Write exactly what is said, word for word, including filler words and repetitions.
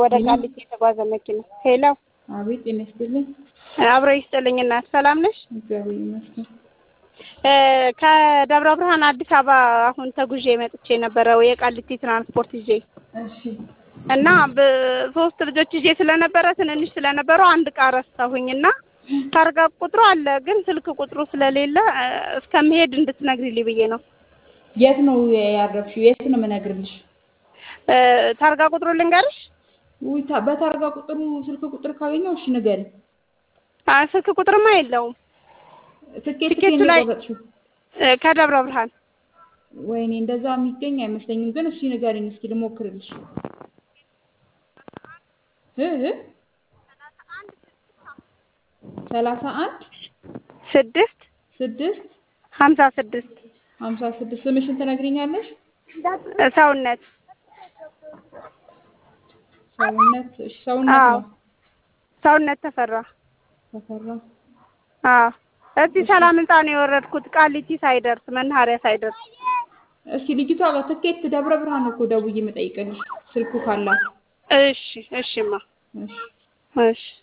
ወደ ቃሊቲ የተጓዘ መኪና ሄሎ አቤት እነስተልኝ አብሮ ይስጥልኝና ሰላም ነሽ እግዚአብሔር ይመስገን እ ከደብረ ብርሃን አዲስ አበባ አሁን ተጉዤ መጥቼ ነበረው የቃሊቲ ትራንስፖርት ይዤ እሺ እና በሶስት ልጆች ይዤ ስለነበረ ትንንሽ ስለነበሩ አንድ ቃረስተሁኝና ታርጋ ቁጥሩ አለ ግን ስልክ ቁጥሩ ስለሌለ እስከመሄድ እንድትነግሪልኝ ብዬ ነው የት ነው ያረፍሽው የት ነው መነግርልሽ እ ታርጋ ቁጥሩ ልንገርሽ ወይ በታርጋ ቁጥሩ ስልክ ቁጥር ካገኘው እሺ ንገሪ አ ስልክ ቁጥርማ የለውም ትኬት ከኔ ቆረጥሽው ከደብረ ብርሃን ወይኔ እንደዛ የሚገኝ አይመስለኝም ግን እሺ ንገሪኝ እስኪ ልሞክርልሽ እ እ ሰላሳ አንድ ስድስት ስድስት ሀምሳ ስድስት ሀምሳ ስድስት ስምሽን ትነግሪኛለሽ ሰውነት ሰውነት እሺ ሰውነት ነው ሰውነት ተፈራ ተፈራ አዎ እዚህ ሰላም ህንጻ ነው የወረድኩት ቃሊቲ ሳይደርስ መናኸሪያ ሳይደርስ እሺ ልጅቷ ጋር ትኬት ደብረ ብርሃን እኮ ደውዬ መጠይቀልሽ ስልኩ ካላት እሺ እሺማ እሺ እሺ